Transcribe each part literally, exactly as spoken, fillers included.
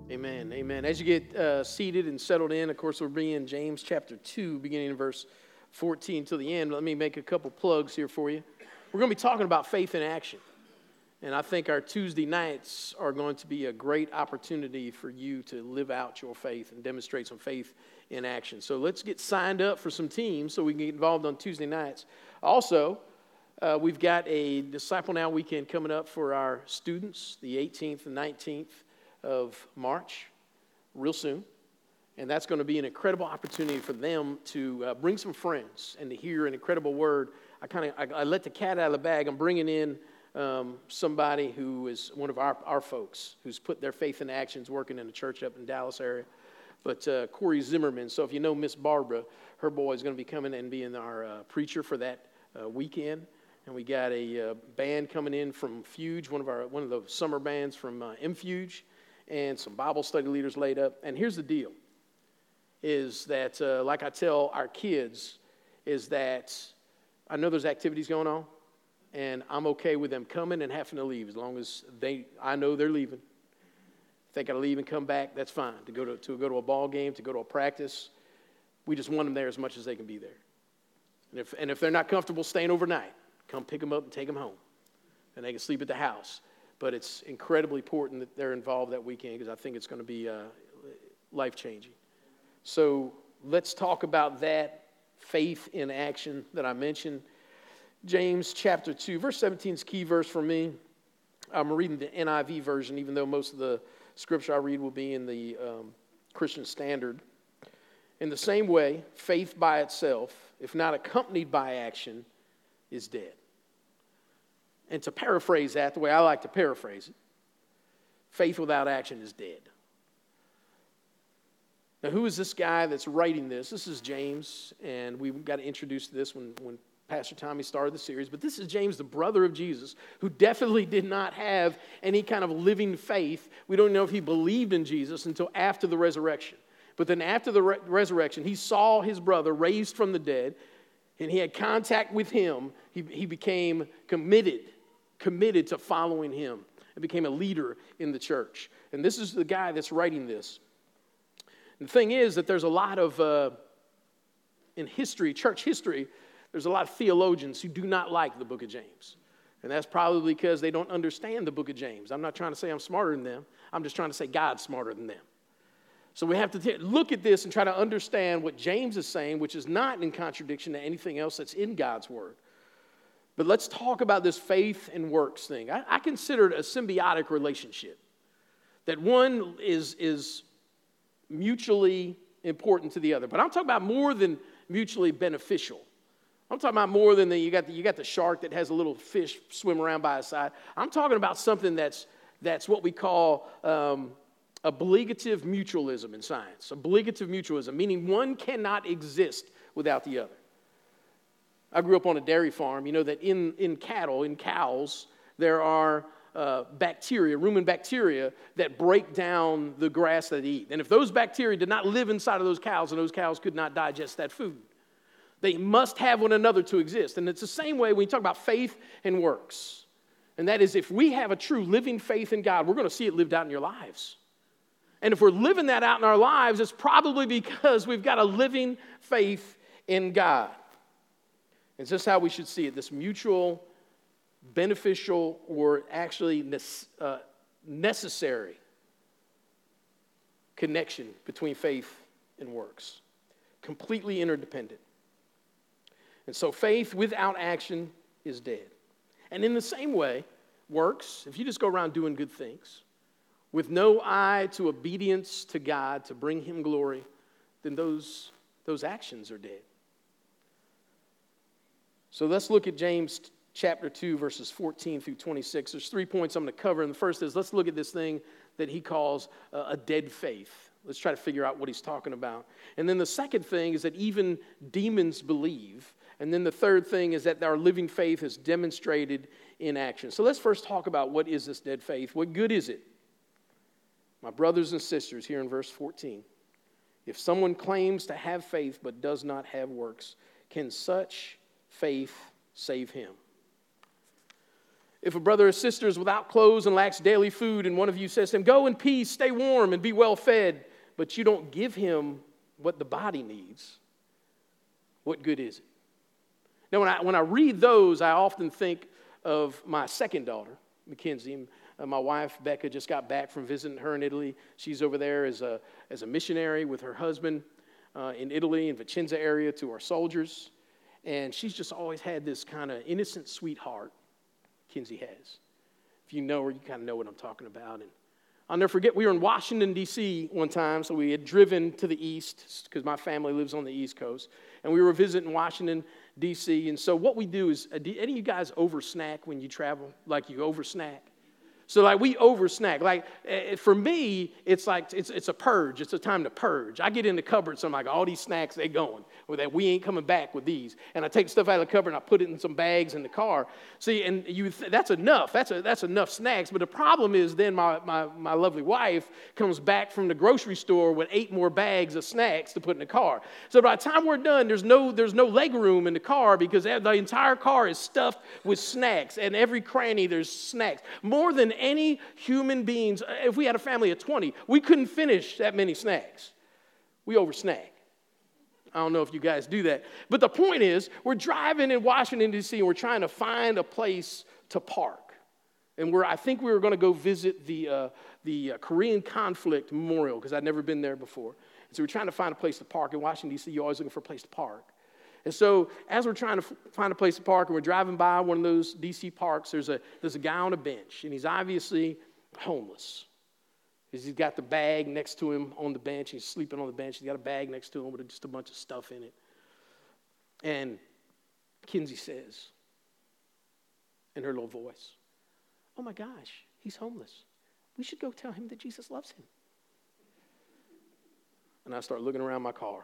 Amen, amen. As you get uh, seated and settled in, of course, we're bringing in James chapter two, beginning in verse fourteen to the end. Let me make a couple plugs here for you. We're going to be talking about faith in action. And I think our Tuesday nights are going to be a great opportunity for you to live out your faith and demonstrate some faith in action. So let's get signed up for some teams so we can get involved on Tuesday nights. Also, uh, we've got a Disciple Now weekend coming up for our students, the eighteenth and nineteenth of March, real soon. And that's going to be an incredible opportunity for them to uh, bring some friends and to hear an incredible word. I kind of I, I let the cat out of the bag. I'm bringing in um, somebody who is one of our, our folks who's put their faith in actions working in a church up in Dallas area. But uh, Corey Zimmerman, so if you know Miss Barbara, her boy is going to be coming and being our uh, preacher for that uh, weekend. And we got a uh, band coming in from Fuge, one of our one of the summer bands from uh, M Fuge, and some Bible study leaders laid up. And here's the deal, is that, uh, like I tell our kids, is that I know there's activities going on, and I'm okay with them coming and having to leave as long as they, I know they're leaving. If they got to leave and come back, that's fine. To go to, to go to a ball game, to go to a practice, we just want them there as much as they can be there. And if, and if they're not comfortable staying overnight, come pick them up and take them home, and they can sleep at the house. But it's incredibly important that they're involved that weekend because I think it's going to be uh, life-changing. So let's talk about that faith in action that I mentioned. James chapter two, verse seventeen is key verse for me. I'm reading the N I V version, even though most of the scripture I read will be in the um, Christian Standard. In the same way, faith by itself, if not accompanied by action, is dead. And to paraphrase that, the way I like to paraphrase it, faith without action is dead. Now, who is this guy that's writing this? This is James, and we got to introduce this when, when Pastor Tommy started the series. But this is James, the brother of Jesus, who definitely did not have any kind of living faith. We don't know if he believed in Jesus until after the resurrection. But then after the re- resurrection, he saw his brother raised from the dead, and he had contact with him. He, he became committed, committed to following him, and became a leader in the church. And this is the guy that's writing this. And the thing is that there's a lot of, uh, in history, church history, there's a lot of theologians who do not like the book of James. And that's probably because they don't understand the book of James. I'm not trying to say I'm smarter than them. I'm just trying to say God's smarter than them. So we have to t- look at this and try to understand what James is saying, which is not in contradiction to anything else that's in God's word. But let's talk about this faith and works thing. I, I consider it a symbiotic relationship. That one is, is mutually important to the other. But I'm talking about more than mutually beneficial. I'm talking about more than the, you got the, you got the shark that has a little fish swim around by his side. I'm talking about something that's, that's what we call um, obligative mutualism in science. Obligative mutualism, meaning one cannot exist without the other. I grew up on a dairy farm. You know that in, in cattle, in cows, there are uh, bacteria, rumen bacteria, that break down the grass that they eat. And if those bacteria did not live inside of those cows, and those cows could not digest that food, they must have one another to exist. And it's the same way when we talk about faith and works. And that is, if we have a true living faith in God, we're going to see it lived out in your lives. And if we're living that out in our lives, it's probably because we've got a living faith in God. It's just how we should see it, this mutual, beneficial, or actually uh, necessary connection between faith and works. Completely interdependent. And so faith without action is dead. And in the same way, works, if you just go around doing good things, with no eye to obedience to God, to bring him glory, then those, those actions are dead. So let's look at James chapter two, verses fourteen through twenty-six. There's three points I'm going to cover. And the first is, let's look at this thing that he calls uh, a dead faith. Let's try to figure out what he's talking about. And then the second thing is that even demons believe. And then the third thing is that our living faith is demonstrated in action. So let's first talk about what is this dead faith. What good is it? My brothers and sisters, here in verse fourteen. If someone claims to have faith but does not have works, can such faith save him? if a brother or sister is without clothes and lacks daily food, and one of you says to him, go in peace, stay warm, and be well fed, but you don't give him what the body needs, what good is it? Now, when I, when I read those, I often think of my second daughter, Mackenzie. Uh, my wife, Becca, just got back from visiting her in Italy. She's over there as a, as a missionary with her husband uh, in Italy, in Vicenza area, to our soldiers. And she's just always had this kind of innocent, sweet heart, Kinsey has. If you know her, you kind of know what I'm talking about. And I'll never forget, we were in Washington, D C one time, so we had driven to the east, because my family lives on the East Coast, and we were visiting Washington, D C, and so what we do is, uh, do any of you guys over snack when you travel? Like you over snack? So like we over snack. Like uh, for me, it's like it's it's a purge. It's a time to purge. I get in the cupboard, so I'm like, all these snacks, they going. Or that we ain't coming back with these. And I take stuff out of the cupboard and I put it in some bags in the car. See, and you th- that's enough. That's a, that's enough snacks. But the problem is then my, my my lovely wife comes back from the grocery store with eight more bags of snacks to put in the car. So by the time we're done, there's no there's no leg room in the car because the entire car is stuffed with snacks. And every cranny there's snacks. More than any human beings, if we had a family of twenty, we couldn't finish that many snacks. We over snack. I don't know if you guys do that. But the point is, we're driving in Washington, D C, and we're trying to find a place to park. And we're, I think we were going to go visit the, uh, the uh, Korean Conflict Memorial, because I'd never been there before. And so we're trying to find a place to park. In Washington, D C, you're always looking for a place to park. And so as we're trying to f- find a place to park, and we're driving by one of those D C parks, there's a, there's a guy on a bench, and he's obviously homeless. He's got the bag next to him on the bench. He's sleeping on the bench. He's got a bag next to him with just a bunch of stuff in it. And Kinsey says, in her little voice, oh my gosh, he's homeless. We should go tell him that Jesus loves him. And I start looking around my car.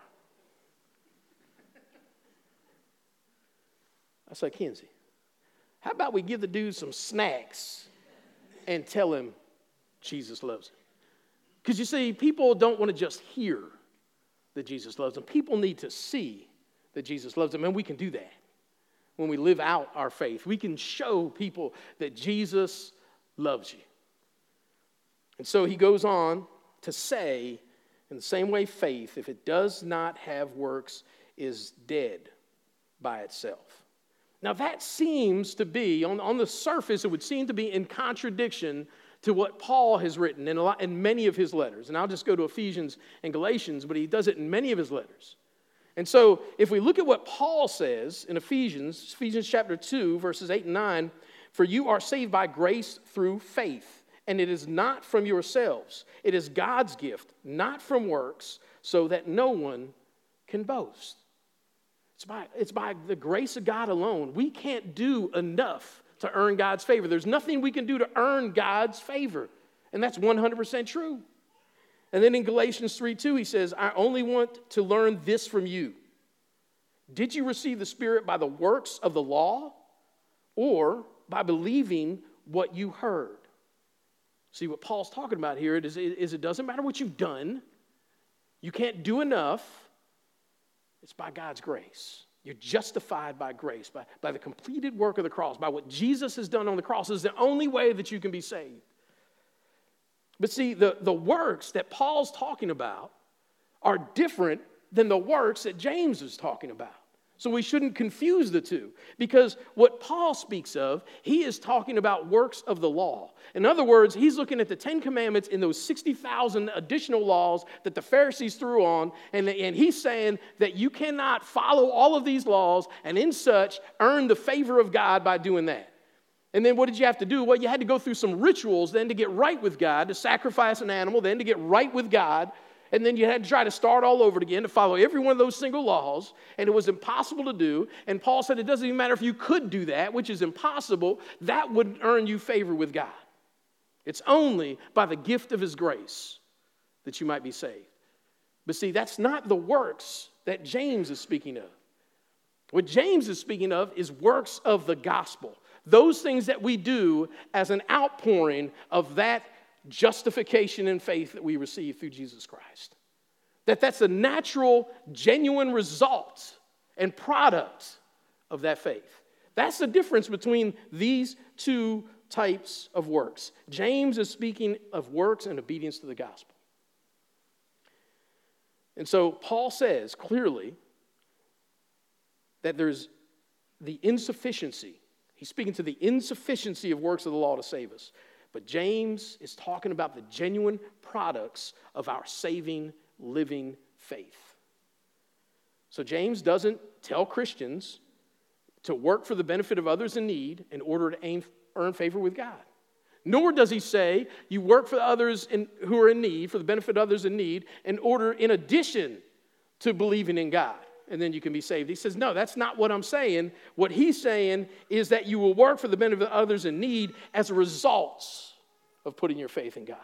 I say, Kinsey, how about we give the dude some snacks and tell him Jesus loves him? Because you see, people don't want to just hear that Jesus loves them. People need to see that Jesus loves them, and we can do that when we live out our faith. We can show people that Jesus loves you. And so he goes on to say, in the same way, faith, if it does not have works, is dead by itself. Now that seems to be, on, on the surface, it would seem to be in contradiction to what Paul has written in, a lot, in many of his letters. And I'll just go to Ephesians and Galatians, but he does it in many of his letters. And so if we look at what Paul says in Ephesians, Ephesians chapter two, verses eight and nine, for you are saved by grace through faith, and it is not from yourselves. It is God's gift, not from works, so that no one can boast. It's by, it's by the grace of God alone. We can't do enough to earn God's favor. There's nothing we can do to earn God's favor. And that's one hundred percent true. And then in Galatians three two, he says, I only want to learn this from you. Did you receive the Spirit by the works of the law or by believing what you heard? See, what Paul's talking about here is, is it doesn't matter what you've done. You can't do enough. It's by God's grace. You're justified by grace, by, by the completed work of the cross, by what Jesus has done on the cross is the only way that you can be saved. But see, the, the works that Paul's talking about are different than the works that James is talking about. So we shouldn't confuse the two, because what Paul speaks of, he is talking about works of the law. In other words, he's looking at the Ten Commandments in those sixty thousand additional laws that the Pharisees threw on, and, and he's saying that you cannot follow all of these laws and in such earn the favor of God by doing that. And then what did you have to do? Well, you had to go through some rituals then to get right with God, to sacrifice an animal, then to get right with God. And then you had to try to start all over again to follow every one of those single laws, and it was impossible to do. And Paul said it doesn't even matter if you could do that, which is impossible. That wouldn't earn you favor with God. It's only by the gift of his grace that you might be saved. But see, that's not the works that James is speaking of. What James is speaking of is works of the gospel. Those things that we do as an outpouring of that justification and faith that we receive through Jesus Christ. That that's a natural, genuine result and product of that faith. That's the difference between these two types of works. James is speaking of works and obedience to the gospel. And so Paul says clearly that there's the insufficiency. He's speaking to the insufficiency of works of the law to save us. But James is talking about the genuine products of our saving, living faith. So James doesn't tell Christians to work for the benefit of others in need in order to aim, earn favor with God. Nor does he say you work for others in, who are in need, for the benefit of others in need, in order, in addition to believing in God, and then you can be saved. He says, no, that's not what I'm saying. What he's saying is that you will work for the benefit of others in need as a result of putting your faith in God.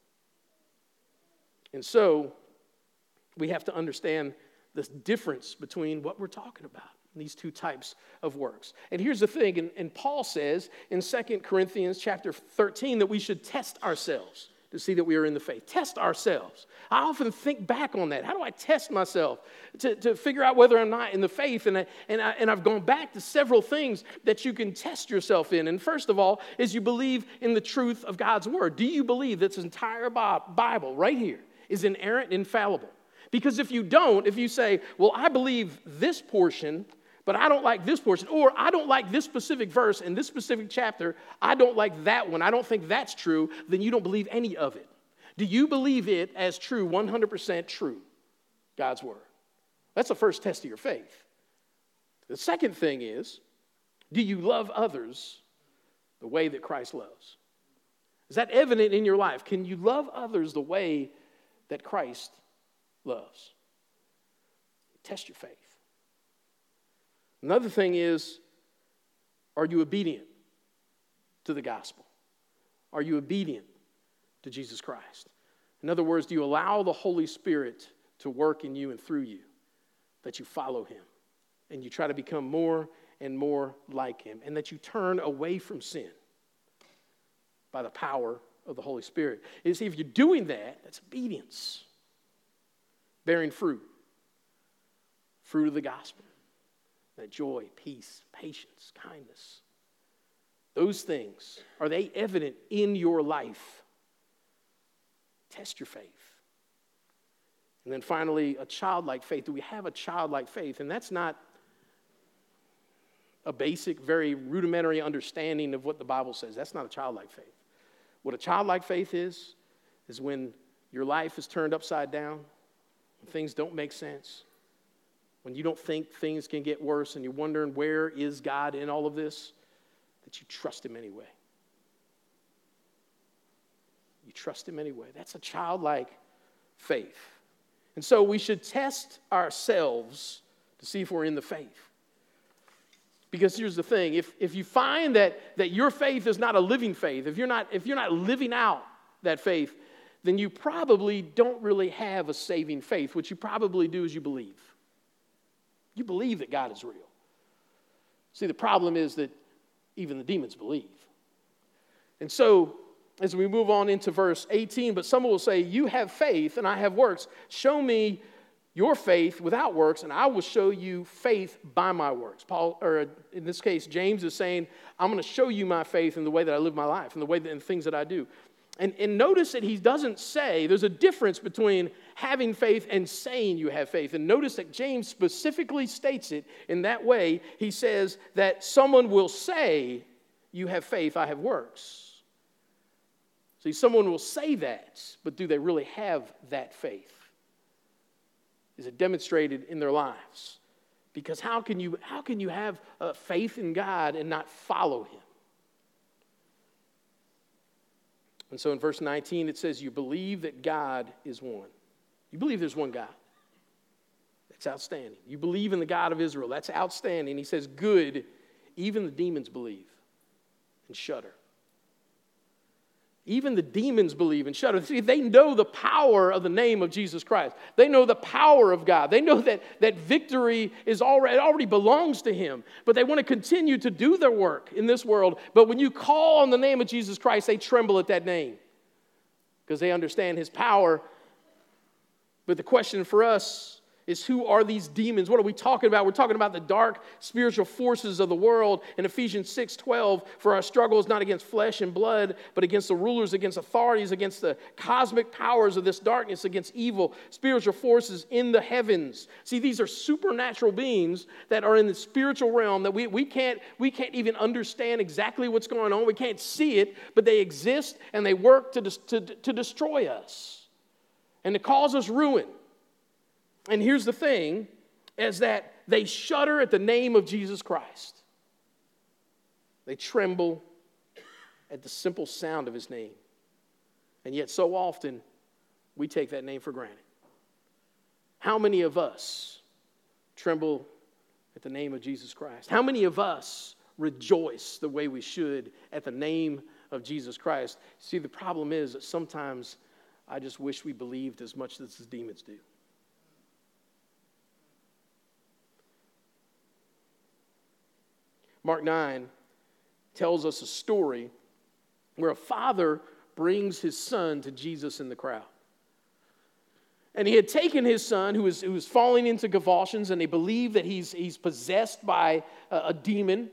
And so we have to understand the difference between what we're talking about. These two types of works. And here's the thing, and, and Paul says in Second Corinthians chapter thirteen that we should test ourselves to see that we are in the faith. Test ourselves. I often think back on that. How do I test myself to, to figure out whether I'm not in the faith? And, I, and, I, and I've gone back to several things that you can test yourself in. And first of all is you believe in the truth of God's word. Do you believe that this entire Bible right here is inerrant and infallible? Because if you don't, if you say, well, I believe this portion, but I don't like this portion, or I don't like this specific verse in this specific chapter, I don't like that one, I don't think that's true, then you don't believe any of it. Do you believe it as true, one hundred percent true, God's word? That's the first test of your faith. The second thing is, do you love others the way that Christ loves? Is that evident in your life? Can you love others the way that Christ loves? Test your faith. Another thing is, are you obedient to the gospel? Are you obedient to Jesus Christ? In other words, do you allow the Holy Spirit to work in you and through you, that you follow him and you try to become more and more like him, and that you turn away from sin by the power of the Holy Spirit? You see, if you're doing that, that's obedience, bearing fruit, fruit of the gospel. That joy, peace, patience, kindness. Those things, are they evident in your life? Test your faith. And then finally, a childlike faith. Do we have a childlike faith? And that's not a basic, very rudimentary understanding of what the Bible says. That's not a childlike faith. What a childlike faith is, is when your life is turned upside down, when things don't make sense, when you don't think things can get worse and you're wondering where is God in all of this, that you trust him anyway. You trust him anyway. That's a childlike faith. And so we should test ourselves to see if we're in the faith. Because here's the thing, if, if you find that, that your faith is not a living faith, if you're not, if you're not living out that faith, then you probably don't really have a saving faith. What you probably do is you believe. You believe that God is real. See, the problem is that even the demons believe. And so, as we move on into verse eighteen, but someone will say, you have faith and I have works. Show me your faith without works, and I will show you faith by my works. Paul, or in this case, James is saying, I'm going to show you my faith in the way that I live my life, in the way that in things that I do. And, and notice that he doesn't say, there's a difference between having faith and saying you have faith. And notice that James specifically states it in that way. He says that someone will say, you have faith, I have works. See, someone will say that, but do they really have that faith? Is it demonstrated in their lives? Because how can you, how can you have uh, faith in God and not follow him? And so in verse nineteen, it says, you believe that God is one. You believe there's one God. That's outstanding. You believe in the God of Israel. That's outstanding. He says, good, even the demons believe and shudder. Even the demons believe and shudder. See, they know the power of the name of Jesus Christ. They know the power of God. They know that, that victory is already, it already belongs to him. But they want to continue to do their work in this world. But when you call on the name of Jesus Christ, they tremble at that name because they understand his power. But the question for us is who are these demons? What are we talking about? We're talking about the dark spiritual forces of the world. In Ephesians six twelve, for our struggle is not against flesh and blood, but against the rulers, against authorities, against the cosmic powers of this darkness, against evil spiritual forces in the heavens. See, these are supernatural beings that are in the spiritual realm that we, we, can't, we can't even understand exactly what's going on. We can't see it, but they exist and they work to, to, to destroy us and to cause us ruin. And here's the thing, is that they shudder at the name of Jesus Christ. They tremble at the simple sound of his name. And yet so often, we take that name for granted. How many of us tremble at the name of Jesus Christ? How many of us rejoice the way we should at the name of Jesus Christ? See, the problem is that sometimes I just wish we believed as much as the demons do. Mark nine tells us a story where a father brings his son to Jesus in the crowd. And he had taken his son who was, who was falling into convulsions, and they believe that he's, he's possessed by a, a demon.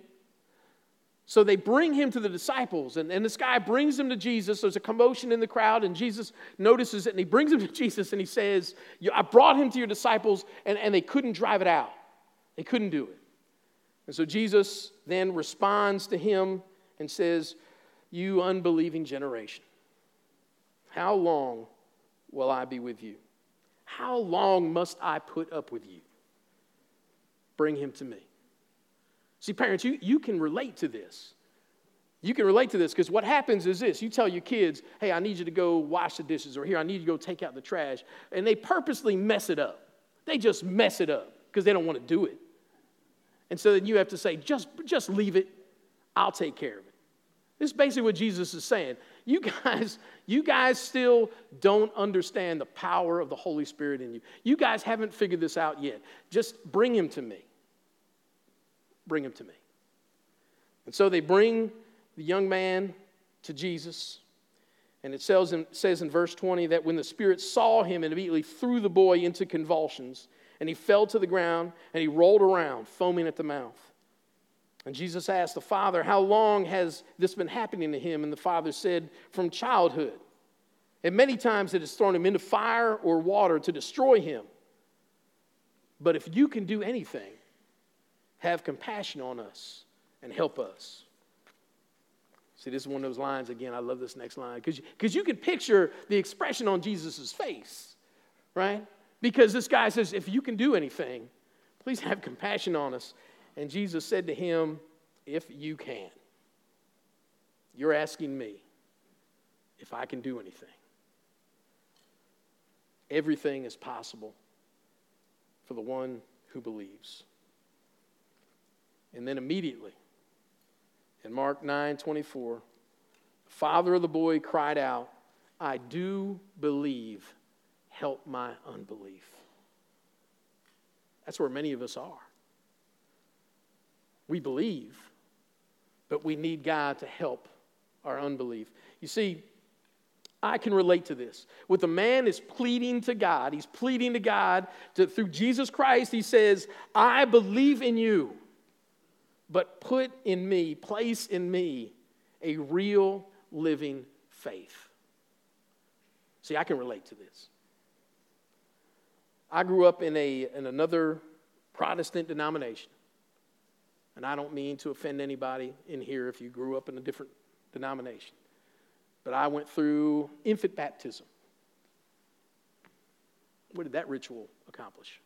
So they bring him to the disciples, and, and this guy brings him to Jesus. There's a commotion in the crowd, and Jesus notices it, and he brings him to Jesus, and he says, I brought him to your disciples, and, and they couldn't drive it out. They couldn't do it. And so Jesus then responds to him and says, you unbelieving generation, how long will I be with you? How long must I put up with you? Bring him to me. See, parents, you, you can relate to this. You can relate to this because what happens is this. You tell your kids, hey, I need you to go wash the dishes, or here, I need you to go take out the trash. And they purposely mess it up. They just mess it up because they don't want to do it. And so then you have to say, just, just leave it. I'll take care of it. This is basically what Jesus is saying. You guys, you guys still don't understand the power of the Holy Spirit in you. You guys haven't figured this out yet. Just bring him to me. Bring him to me. And so they bring the young man to Jesus. And it says in, says in verse twenty that when the Spirit saw him, it immediately threw the boy into convulsions. And he fell to the ground, and he rolled around, foaming at the mouth. And Jesus asked the father, how long has this been happening to him? And the father said, from childhood. And many times it has thrown him into fire or water to destroy him. But if you can do anything, have compassion on us and help us. See, this is one of those lines, again, I love this next line, because because you can picture the expression on Jesus' face, right? Because this guy says, if you can do anything, please have compassion on us. And Jesus said to him, if you can. You're asking me if I can do anything. Everything is possible for the one who believes. And then immediately, in Mark nine twenty-four, the father of the boy cried out, I do believe. Help my unbelief. That's where many of us are. We believe, but we need God to help our unbelief. You see, I can relate to this. What the man is pleading to God, he's pleading to God to, through Jesus Christ. He says, I believe in you, but put in me, place in me a real living faith. See, I can relate to this. I grew up in a in another Protestant denomination. And I don't mean to offend anybody in here if you grew up in a different denomination. But I went through infant baptism. What did that ritual accomplish?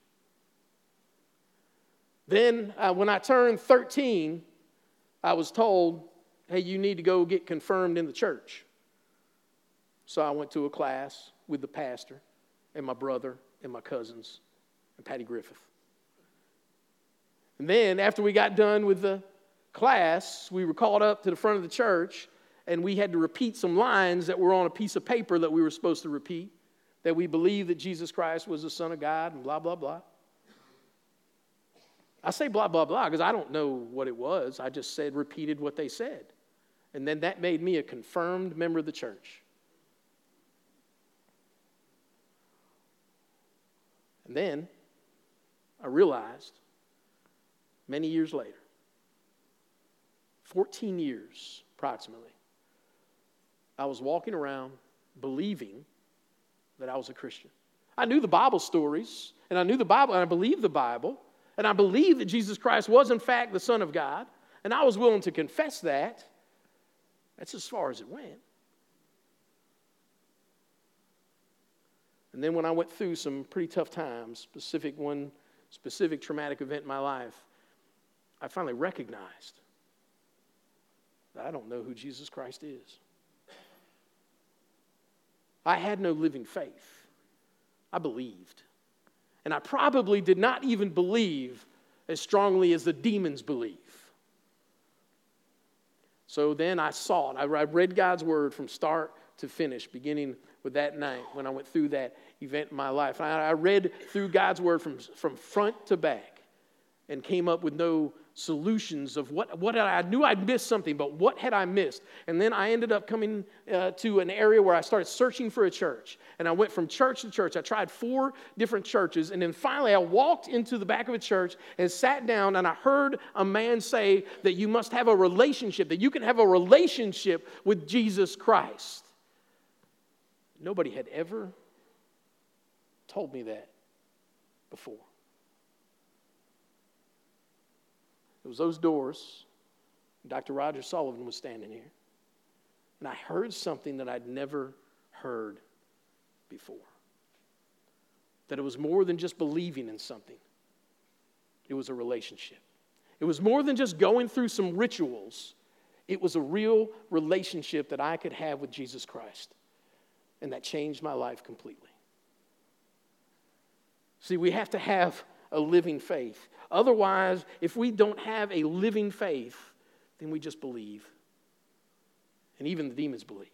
Then uh, when I turned thirteen, I was told, hey, you need to go get confirmed in the church. So I went to a class with the pastor and my brother and my cousins and Patty Griffith. And then after we got done with the class, we were called up to the front of the church, and we had to repeat some lines that were on a piece of paper that we were supposed to repeat, that we believed that Jesus Christ was the Son of God and blah, blah, blah. I say blah, blah, blah because I don't know what it was. I just said, repeated what they said. And then that made me a confirmed member of the church. And then I realized many years later, fourteen years approximately, I was walking around believing that I was a Christian. I knew the Bible stories, and I knew the Bible, and I believed the Bible, and I believed that Jesus Christ was in fact the Son of God, and I was willing to confess that. That's as far as it went. And then when I went through some pretty tough times, specific one specific traumatic event in my life, I finally recognized that I don't know who Jesus Christ is. I had no living faith. I believed. And I probably did not even believe as strongly as the demons believe. So then I saw it. I read God's word from start to finish, beginning with that night when I went through that event in my life. I read through God's word from, from front to back and came up with no solutions of what, what I knew I'd missed something, but what had I missed? And then I ended up coming uh, to an area where I started searching for a church. And I went from church to church. I tried four different churches. And then finally I walked into the back of a church and sat down, and I heard a man say that you must have a relationship, that you can have a relationship with Jesus Christ. Nobody had ever told me that before. It was those doors. Doctor Roger Sullivan was standing here. And I heard something that I'd never heard before. That it was more than just believing in something. It was a relationship. It was more than just going through some rituals. It was a real relationship that I could have with Jesus Christ. And that changed my life completely. See, we have to have a living faith. Otherwise, if we don't have a living faith, then we just believe. And even the demons believe.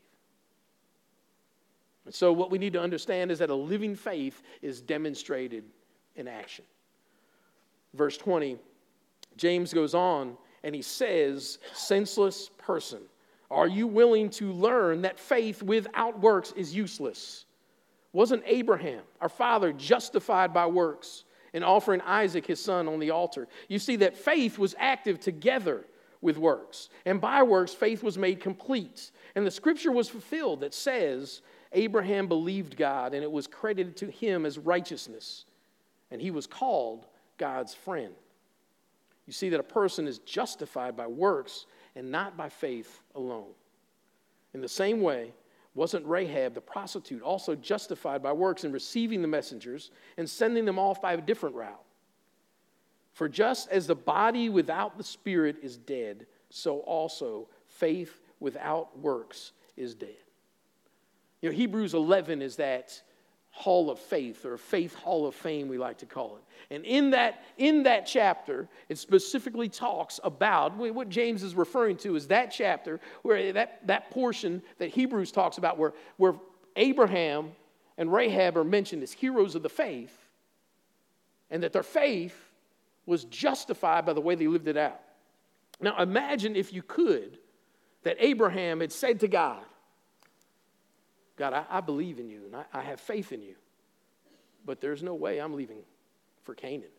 And so what we need to understand is that a living faith is demonstrated in action. Verse twenty, James goes on and he says, senseless person, are you willing to learn that faith without works is useless? Wasn't Abraham, our father, justified by works in offering Isaac, his son, on the altar? You see that faith was active together with works. And by works, faith was made complete. And the scripture was fulfilled that says, Abraham believed God, and it was credited to him as righteousness. And he was called God's friend. You see that a person is justified by works and not by faith alone. In the same way, wasn't Rahab, the prostitute, also justified by works in receiving the messengers and sending them off by a different route? For just as the body without the spirit is dead, so also faith without works is dead. You know, Hebrews eleven is that hall of faith, or faith hall of fame, we like to call it. And in that, in that chapter, it specifically talks about, what James is referring to is that chapter, where that, that portion that Hebrews talks about, where, where Abraham and Rahab are mentioned as heroes of the faith, and that their faith was justified by the way they lived it out. Now imagine, if you could, that Abraham had said to God, God, I, I believe in you, and I, I have faith in you, but there's no way I'm leaving for Canaan.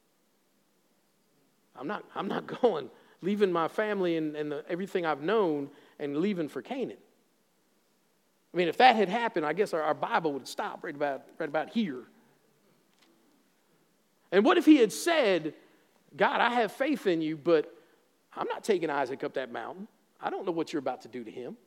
I'm not, I'm not going, leaving my family and, and the, everything I've known and leaving for Canaan. I mean, if that had happened, I guess our, our Bible would stop right about, right about here. And what if he had said, God, I have faith in you, but I'm not taking Isaac up that mountain. I don't know what you're about to do to him.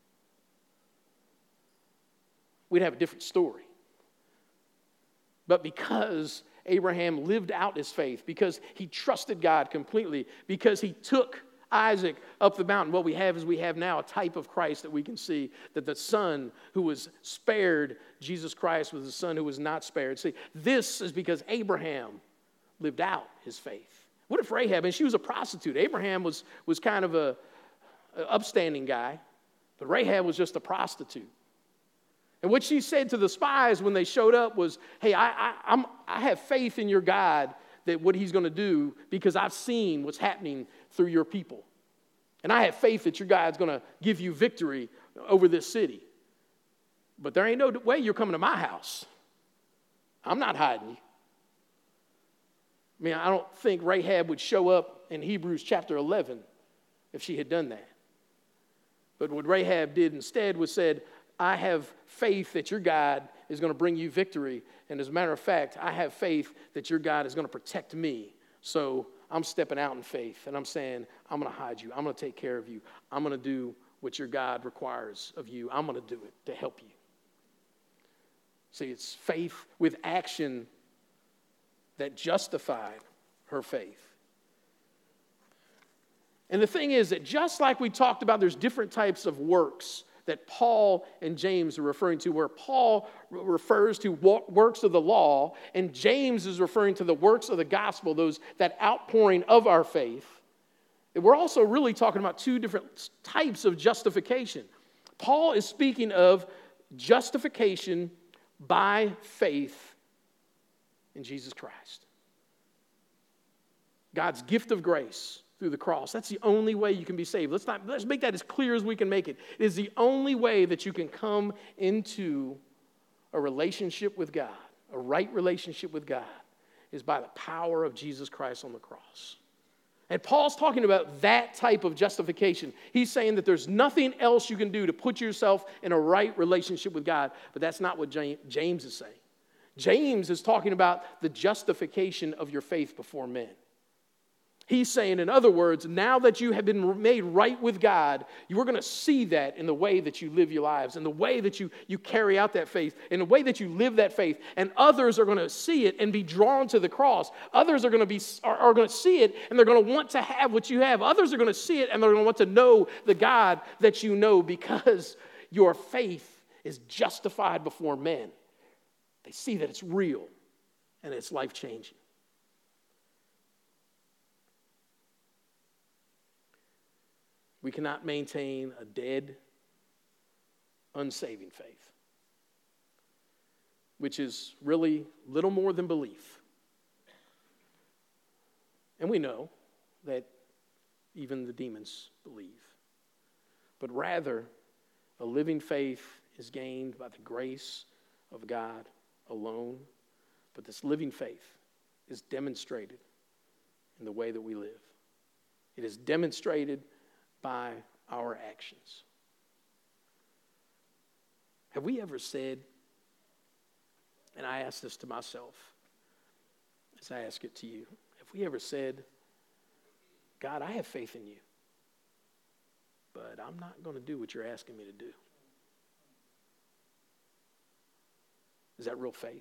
We'd have a different story. But because Abraham lived out his faith, because he trusted God completely, because he took Isaac up the mountain, what we have is we have now a type of Christ that we can see, that the son who was spared, Jesus Christ, was the son who was not spared. See, this is because Abraham lived out his faith. What if Rahab, and she was a prostitute. Abraham was, was kind of a, a upstanding guy, but Rahab was just a prostitute. And what she said to the spies when they showed up was, hey, I, I, I'm, I have faith in your God that what he's going to do, because I've seen what's happening through your people. And I have faith that your God's going to give you victory over this city. But there ain't no way you're coming to my house. I'm not hiding you. I mean, I don't think Rahab would show up in Hebrews chapter eleven if she had done that. But what Rahab did instead was said, I have faith that your God is going to bring you victory. And as a matter of fact, I have faith that your God is going to protect me. So I'm stepping out in faith, and I'm saying, I'm going to hide you. I'm going to take care of you. I'm going to do what your God requires of you. I'm going to do it to help you. See, it's faith with action that justified her faith. And the thing is that just like we talked about, there's different types of works that Paul and James are referring to, where Paul refers to works of the law, and James is referring to the works of the gospel, those that outpouring of our faith. And we're also really talking about two different types of justification. Paul is speaking of justification by faith in Jesus Christ. God's gift of grace through the cross. That's the only way you can be saved. Let's not let's make that as clear as we can make it. It is the only way that you can come into a relationship with God, a right relationship with God, is by the power of Jesus Christ on the cross. And Paul's talking about that type of justification. He's saying that there's nothing else you can do to put yourself in a right relationship with God, but that's not what James is saying. James is talking about the justification of your faith before men. He's saying, in other words, now that you have been made right with God, you are going to see that in the way that you live your lives, in the way that you, you carry out that faith, in the way that you live that faith. And others are going to see it and be drawn to the cross. Others are going to be are, are going to see it, and they're going to want to have what you have. Others are going to see it, and they're going to want to know the God that you know, because your faith is justified before men. They see that it's real and it's life-changing. We cannot maintain a dead, unsaving faith, which is really little more than belief. And we know that even the demons believe. But rather, a living faith is gained by the grace of God alone. But this living faith is demonstrated in the way that we live. It is demonstrated by our actions. Have we ever said, and I ask this to myself as I ask it to you, have we ever said, God, I have faith in you, but I'm not going to do what you're asking me to do? Is that real faith?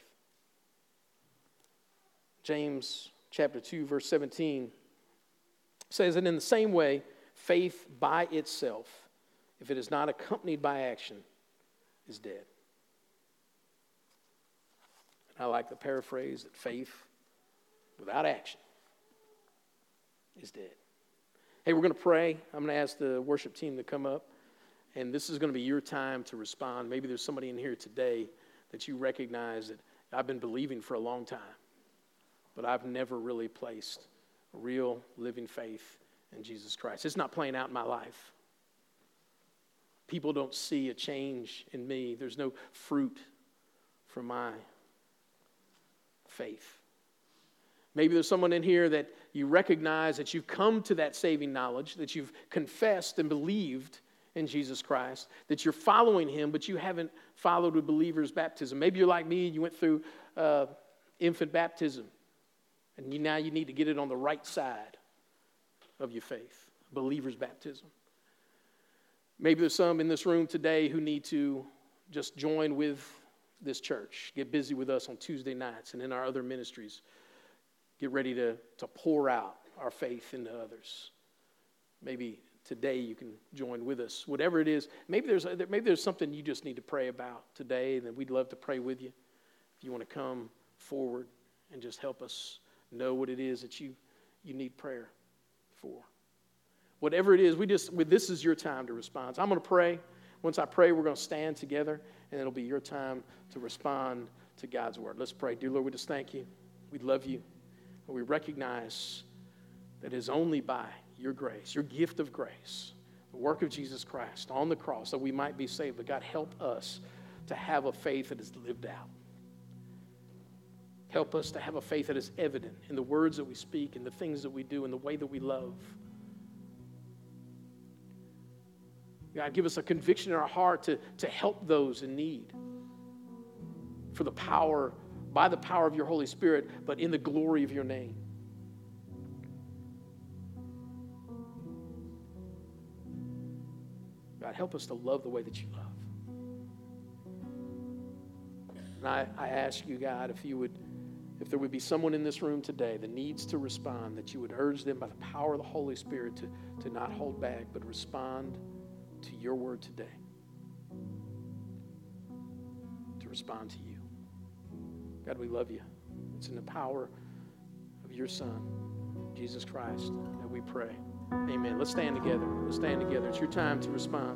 James chapter two, verse seventeen says, and in the same way, faith by itself, if it is not accompanied by action, is dead. And I like the paraphrase that faith without action is dead. Hey, we're going to pray. I'm going to ask the worship team to come up, and this is going to be your time to respond. Maybe there's somebody in here today that you recognize that I've been believing for a long time, but I've never really placed a real living faith in Jesus Christ. It's not playing out in my life. People don't see a change in me. There's no fruit from my faith. Maybe there's someone in here that you recognize that you've come to that saving knowledge, that you've confessed and believed in Jesus Christ, that you're following him, but you haven't followed a believer's baptism. Maybe you're like me, you went through uh, infant baptism, and you, now you need to get it on the right side of your faith, believer's baptism. Maybe there's some in this room today who need to just join with this church, get busy with us on Tuesday nights and in our other ministries, get ready to, to pour out our faith into others. Maybe today you can join with us. Whatever it is, maybe there's maybe there's something you just need to pray about today, and we'd love to pray with you. If you want to come forward and just help us know what it is that you, you need prayer for. Whatever it is, we just with this is your time to respond. So I'm going to pray. Once I pray, we're going to stand together, and it'll be your time to respond to God's word. Let's pray. Dear Lord, we just thank you. We love you. And we recognize that it is only by your grace, your gift of grace, the work of Jesus Christ on the cross, that we might be saved. But God, help us to have a faith that is lived out. Help us to have a faith that is evident in the words that we speak, in the things that we do, in the way that we love. God, give us a conviction in our heart to, to help those in need. For the power, by the power of your Holy Spirit, but in the glory of your name. God, help us to love the way that you love. And I, I ask you, God, if you would, if there would be someone in this room today that needs to respond, that you would urge them by the power of the Holy Spirit to, to not hold back, but respond to your word today. To respond to you. God, we love you. It's in the power of your Son, Jesus Christ, that we pray. Amen. Let's stand together. Let's stand together. It's your time to respond.